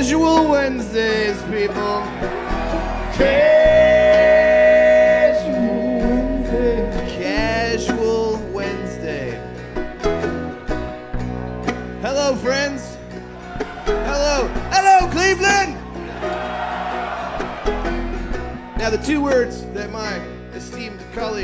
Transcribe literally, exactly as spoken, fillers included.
Casual Wednesdays, people. Casual Wednesday. Casual Wednesday. Hello, friends. Hello. Hello, Cleveland. Now, the two words that my esteemed colleague